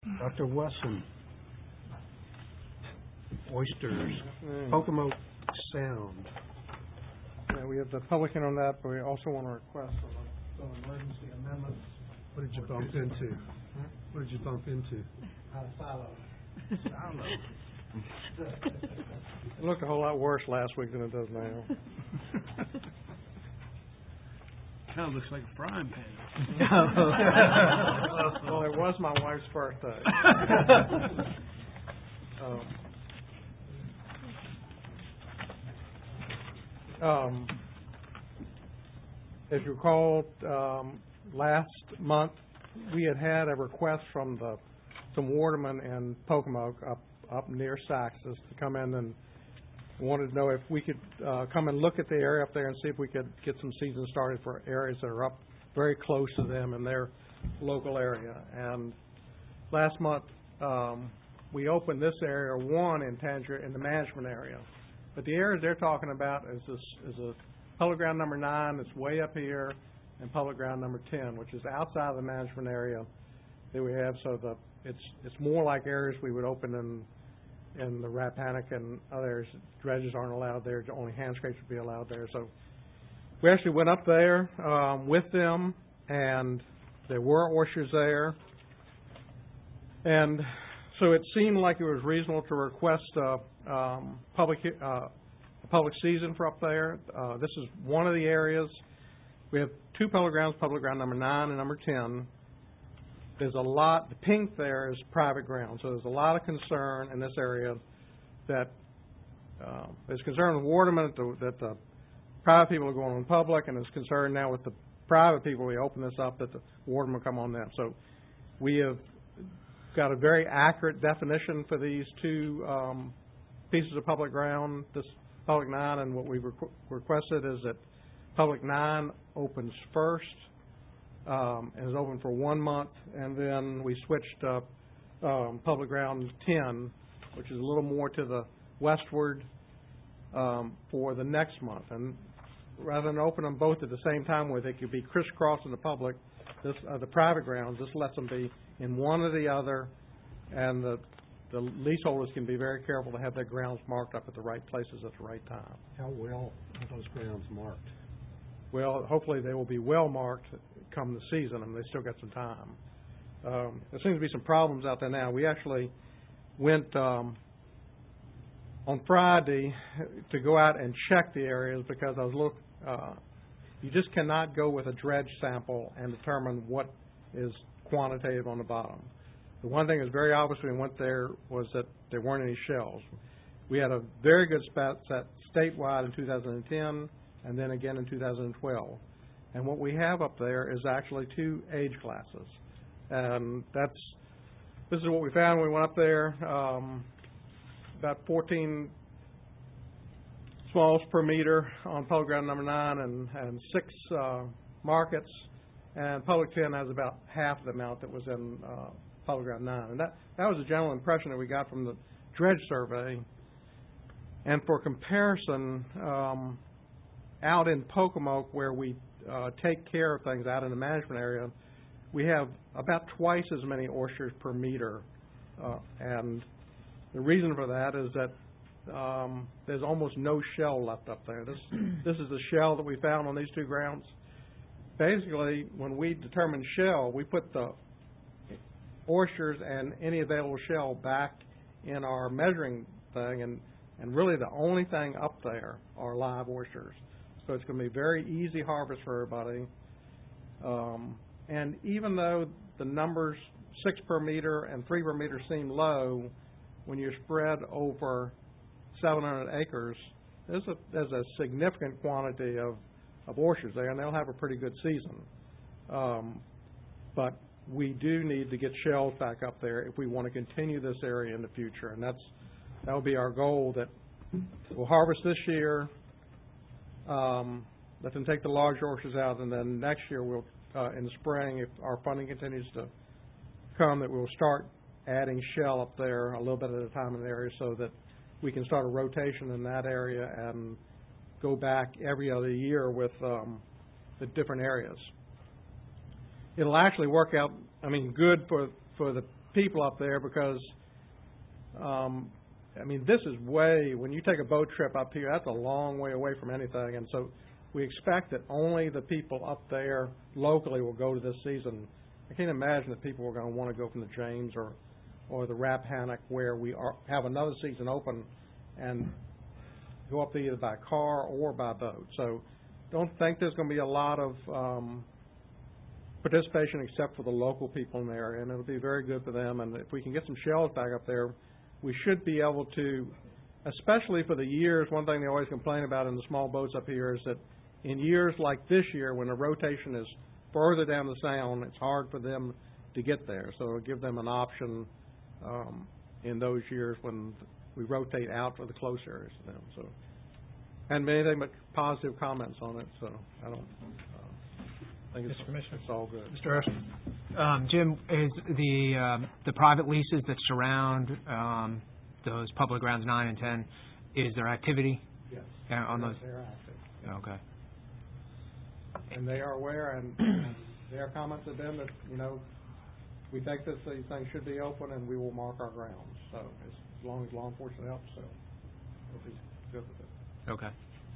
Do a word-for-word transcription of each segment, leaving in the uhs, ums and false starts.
Doctor Wesson. Oysters. Mm. Pocomoke Sound. Yeah, we have the public in on that, but we also want to request some, some emergency amendments. What did you bump into? Hmm? What did you bump into? Out of silo. Silo. It looked a whole lot worse last week than it does now. Kind of looks like a frying pan. Well, it was my wife's birthday. um, um, as you recall, um, last month we had had a request from the some watermen in Pocomoke up up near Saxes to come in and wanted to know if we could uh, come and look at the area up there and see if we could get some season started for areas that are up very close to them in their local area. And last month um, we opened this area one in Tangier in the management area. But the areas they're talking about is this is a public ground number nine that's way up here, and public ground number ten, which is outside of the management area that we have. So the it's it's more like areas we would open in in the Rappahannock and others. Dredges aren't allowed there. Only hand scrapes would be allowed there. So we actually went up there um, with them, and there were oysters there. And so it seemed like it was reasonable to request a um, public uh, a public season for up there. Uh, this is one of the areas. We have two public grounds, public ground number nine and number ten. There's a lot, the pink there is private ground, so there's a lot of concern in this area that uh, there's concern with watermen that the, that the private people are going on public, and there's concern now with the private people, we open this up, that the watermen come on them. So we have got a very accurate definition for these two um, pieces of public ground, this public nine, and what we've requ- requested is that public nine opens first, Um, and is open for one month, and then we switched up um, public ground ten, which is a little more to the westward, um, for the next month. And rather than open them both at the same time where they could be crisscrossing the public, this, uh, the private grounds, this lets them be in one or the other, and the, the leaseholders can be very careful to have their grounds marked up at the right places at the right time. How well are those grounds marked? Well, hopefully they will be well marked come the season, and they still got some time. Um, there seems to be some problems out there now. We actually went um, on Friday to go out and check the areas because I was look. Uh, you just cannot go with a dredge sample and determine what is quantitative on the bottom. The one thing that's very obvious when we went there was that there weren't any shells. We had a very good spot set statewide in two thousand ten. And then again in two thousand twelve. And what we have up there is actually two age classes. And that's, this is what we found when we went up there, um, about fourteen smalls per meter on public ground number nine and, and six uh, markets. And public ten has about half the amount that was in uh, public ground nine. And that, that was the general impression that we got from the dredge survey. And for comparison, um, out in Pocomoke, where we uh, take care of things out in the management area, we have about twice as many oysters per meter. Uh, and the reason for that is that um, there's almost no shell left up there. This, this is the shell that we found on these two grounds. Basically, when we determine shell, we put the oysters and any available shell back in our measuring thing, and, and really the only thing up there are live oysters. So it's going to be very easy harvest for everybody. Um, and even though the numbers six per meter and three per meter seem low, when you're spread over seven hundred acres, there's a, there's a significant quantity of, of oysters there, and they'll have a pretty good season. Um, but we do need to get shells back up there if we want to continue this area in the future, and that's that will be our goal. That we'll harvest this year. Um, let them take the large oysters out, and then next year we'll, uh, in the spring, if our funding continues to come, that we'll start adding shell up there a little bit at a time in the area so that we can start a rotation in that area and go back every other year with um, the different areas. It'll actually work out, I mean, good for, for the people up there because, um, I mean, this is way, when you take a boat trip up here, that's a long way away from anything. And so we expect that only the people up there locally will go to this season. I can't imagine that people are going to want to go from the James or, or the Rappahannock where we are, have another season open and go up there either by car or by boat. So don't think there's going to be a lot of um, participation except for the local people in there, and it'll be very good for them. And if we can get some shells back up there, we should be able to, especially for the years, one thing they always complain about in the small boats up here is that in years like this year when the rotation is further down the sound, it's hard for them to get there. So it'll give them an option um, in those years when we rotate out for the close areas to them. So, and anything but positive comments on it. So I don't uh, think it's, it's all good. Mister Erskine. Um, Jim, is the um, the private leases that surround um, those public grounds nine and ten, is there activity? Yes. Uh, on yes, those? They're active. Okay. And they are aware, and their comments have been that, you know, we think that these things should be open and we will mark our grounds. So as long as law enforcement helps, so we'll be good with it. Okay.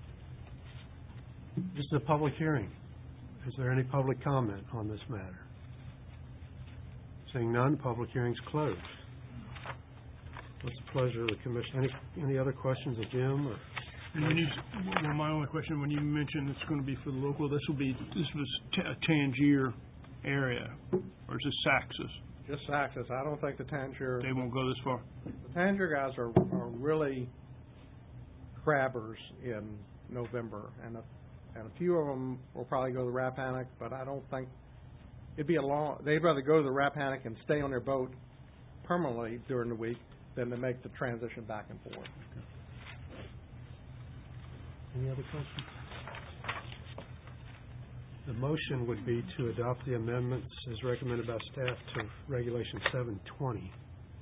This is a public hearing. Is there any public comment on this matter? Seeing none, public hearing's closed. What's the pleasure of the commission? Any, any other questions of Jim or? And when you, well, my only question, when you mentioned it's going to be for the local, this will be, this was t- a Tangier area, or is this Saxus? Just Saxus. I don't think the Tangier, They won't go this far? the Tangier guys are, are really crabbers in November, and a, and a few of them will probably go to the Rappahannock, but I don't think, it'd be a long, they'd rather go to the Rappahannock and stay on their boat permanently during the week than to make the transition back and forth. Any other questions? The motion would be to adopt the amendments as recommended by staff to Regulation seven twenty.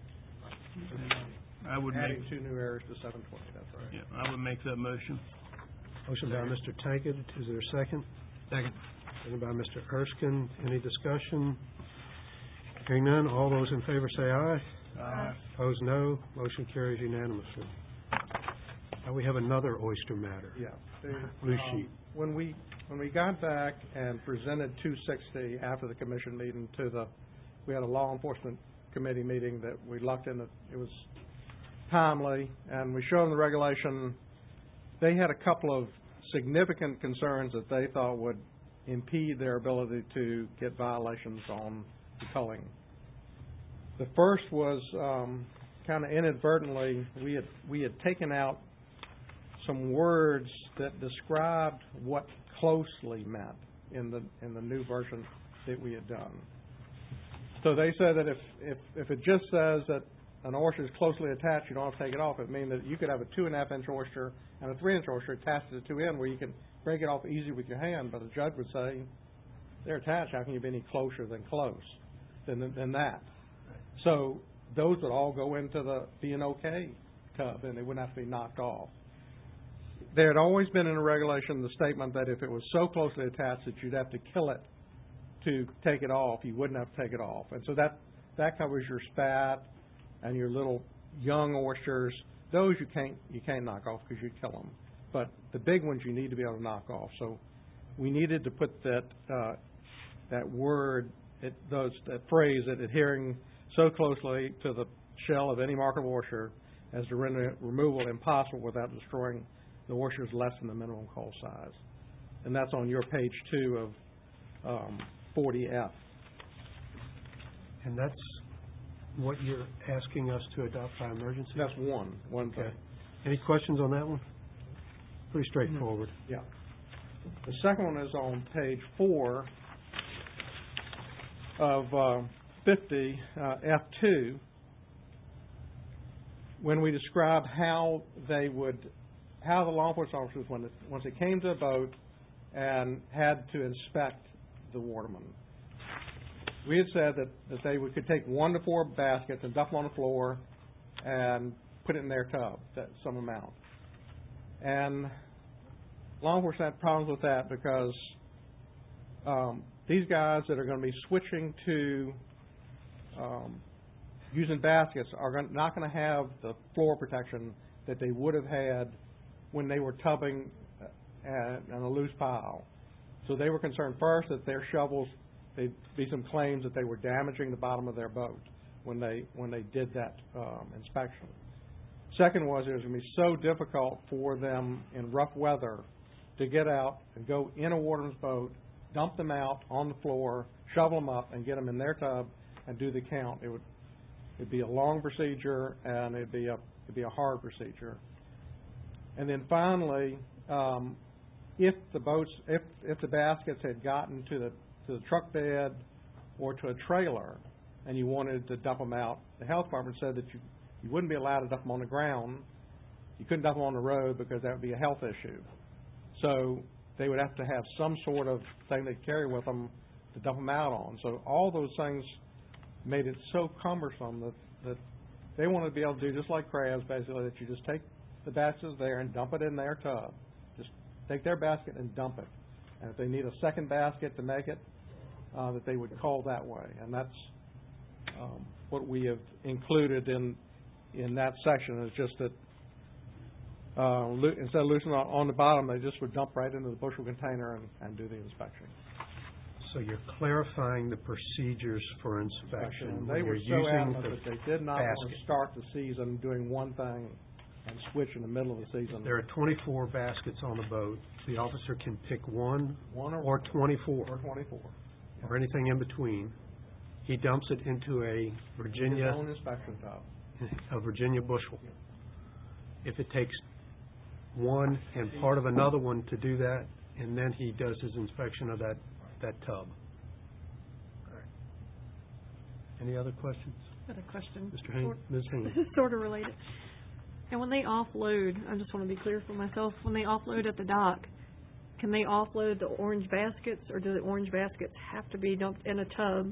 I would make, Adding two new areas to seven twenty, that's right. yeah, I would make that motion. Motion by Mister Tankett. Is there a second? Second. Second by Mister Erskine. Any discussion? Hearing none, all those in favor say aye. Aye. Opposed, no. Motion carries unanimously. Now we have another oyster matter. Yeah. The, Blue um, sheet. When we, when we got back and presented two sixty after the commission meeting to the, we had a law enforcement committee meeting that we looked in, it it was timely, and we showed them the regulation. They had a couple of significant concerns that they thought would impede their ability to get violations on the culling. The first was um, kind of inadvertently, we had we had taken out some words that described what closely meant in the in the new version that we had done. So they said that if if, if it just says that an oyster is closely attached, you don't have to take it off. It means that you could have a two and a half inch oyster and a three inch oyster attached to the two end where you can break it off easy with your hand, but a judge would say they're attached. How can you be any closer than close than than that? So those would all go into the be an okay tub, and they wouldn't have to be knocked off. There had always been in a regulation the statement that if it was so closely attached that you'd have to kill it to take it off, you wouldn't have to take it off. And so that, that covers your spat and your little young oysters. Those you can't you can't knock off because you kill them. But the big ones you need to be able to knock off. So we needed to put that uh, that word, it, those that phrase, that adhering so closely to the shell of any marketable oyster as to render removal impossible without destroying the oysters less than the minimum cull size. And that's on your page two of um, forty F. And that's what you're asking us to adopt by emergency? That's one, one thing. Okay. Any questions on that one? Pretty straightforward. Yeah. The second one is on page four of uh, fifty, uh, F two, when we describe how they would, how the law enforcement officers, when it, once they came to a boat and had to inspect the waterman, we had said that, that they would, could take one to four baskets and dump them on the floor and put it in their tub, that some amount. And law enforcement had problems with that because um, these guys that are going to be switching to um, using baskets are gon- not going to have the floor protection that they would have had when they were tubbing uh, at, on a loose pile. So they were concerned first that their shovels, there'd be some claims that they were damaging the bottom of their boat when they when they did that um, inspection. Second was it was going to be so difficult for them in rough weather to get out and go in a waterman's boat, dump them out on the floor, shovel them up, and get them in their tub and do the count. It would it'd be a long procedure, and it'd be a it'd be a hard procedure. And then finally, um, if the boats, if if the baskets had gotten to the to the truck bed or to a trailer, and you wanted to dump them out, the health department said that you you wouldn't be allowed to dump them on the ground. You couldn't dump them on the road because that would be a health issue. So they would have to have some sort of thing they carry with them to dump them out on. So all those things made it so cumbersome that, that they wanted to be able to do just like crabs, basically, that you just take the baskets there and dump it in their tub. Just take their basket and dump it. And if they need a second basket to make it, uh, that they would call that way. And that's um, what we have included in in that section, is just that uh, lo- instead of loosening on, on the bottom, they just would dump right into the bushel container and, and do the inspection. So you're clarifying the procedures for inspection. They when were you're so using adamant the that they did not want basket. to start the season doing one thing and switch in the middle of the season. There are twenty-four baskets on the boat. The officer can pick one One or, or twenty-four or twenty-four. or anything in between. He dumps it into a Virginia His own inspection tub. a Virginia bushel. If it takes one and part of another one to do that, and then he does his inspection of that, that tub. Any other questions? Got a question. Mister Haynes, Sort- Miz Haynes? This is sort of related. And when they offload, I just want to be clear for myself, when they offload at the dock, can they offload the orange baskets, or do the orange baskets have to be dumped in a tub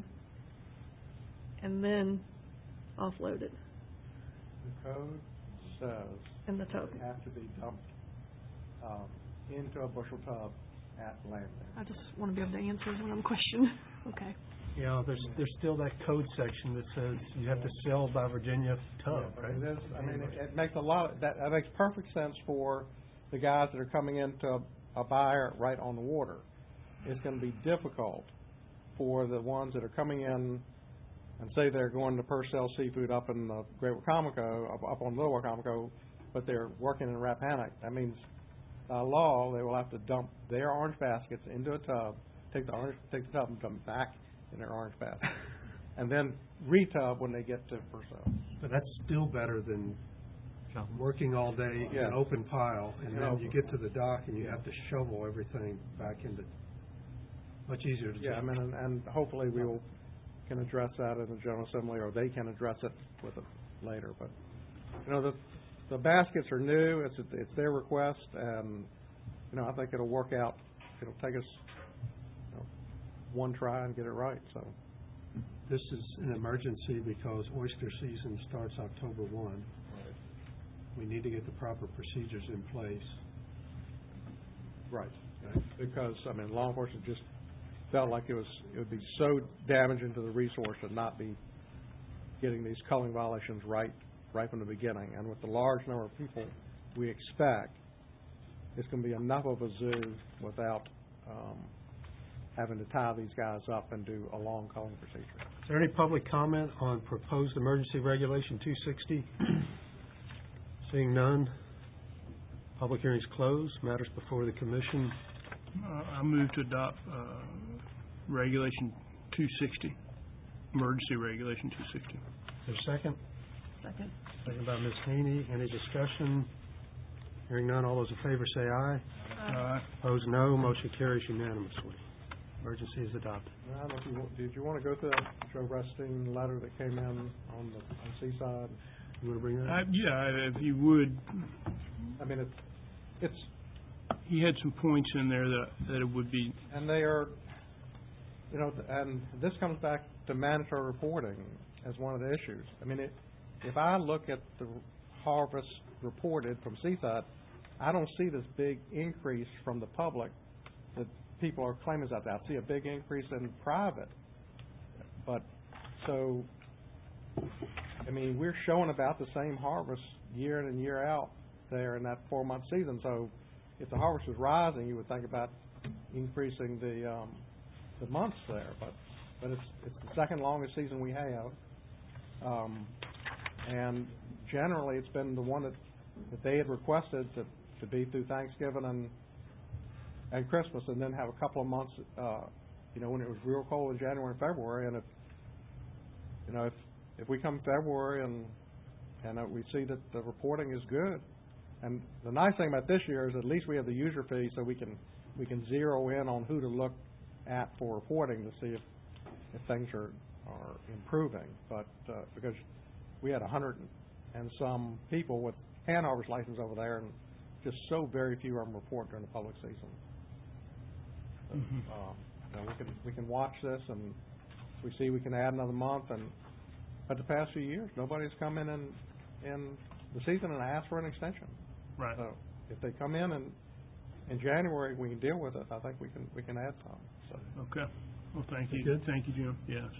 and then offloaded The code says in the tub? they have to be dumped um, into a bushel tub at landing. I just want to be able to answer when I'm questioned. Okay. Yeah, there's, there's still that code section that says you have to sell by Virginia tub, Yeah, right? It is, I mean, it, it makes a lot, of- that, that makes perfect sense for the guys that are coming into a, a buyer right on the water. It's gonna be difficult for the ones that are coming in and say they're going to Purcell Seafood up in the Great Wacomico, up, up on Little Wacomico, but they're working in Rappahannock. That means, by law, they will have to dump their orange baskets into a tub, take the orange, take the tub and come back in their orange basket, and then retub when they get to Purcell. But that's still better than working all day in Yeah. an open pile, and You then know, you get to the dock and you have to shovel everything back into, much easier to do. Yeah, I mean, and, and hopefully we will, can address that in the General Assembly, or they can address it with it later, but, you know, the, the baskets are new, it's, it's their request, and, you know, I think it'll work out, it'll take us, you know, one try and get it right, so. This is an emergency because oyster season starts October first. We need to get the proper procedures in place. Right. Because, I mean, law enforcement just felt like it was, it would be so damaging to the resource to not be getting these culling violations right, right from the beginning. And with the large number of people we expect, it's going to be enough of a zoo without um, having to tie these guys up and do a long culling procedure. Is there any public comment on proposed emergency regulation two sixty? Seeing none, public hearing's closed. Matters before the commission. Uh, I move to adopt uh, Regulation two sixty, Emergency Regulation two sixty. Is there a second? Second. Second by Miz Haney. Any discussion? Hearing none, all those in favor say aye. Aye. Opposed, no. Motion carries unanimously. Emergency is adopted. I don't know if you, wa- did you want to go through that Joe Restine letter that came in on the, on Seaside? You want to bring that I- up? Yeah, if you would, I mean, it's, it's, he had some points in there that, that it would be, and they are, you know, and this comes back to mandatory reporting as one of the issues. I mean, it, if I look at the harvest reported from Seaside, I don't see this big increase from the public that people are claiming is out there. I see a big increase in private. But, so, I mean, we're showing about the same harvest year in and year out there in that four-month season. So if the harvest was rising, you would think about increasing the um, the months there. But but it's it's the second longest season we have, um, and generally it's been the one that, that they had requested to to be through Thanksgiving and and Christmas, and then have a couple of months, uh, you know, when it was real cold in January and February. And if you know if if we come February and and uh, we see that the reporting is good, and the nice thing about this year is at least we have the user fee, so we can we can zero in on who to look at for reporting to see if if things are are improving. But uh, because we had a hundred and some people with hand harvest license over there, and just so very few of them report during the public season. So, Mhm. um, you know, we can we can watch this, and if we see we can add another month. And but the past few years, nobody's come in in, in the season and asked for an extension. Right. So if they come in and in January, we can deal with it. I think we can we can add some. So. Okay. Well, thank you. Good. Thank you, Jim. Yes.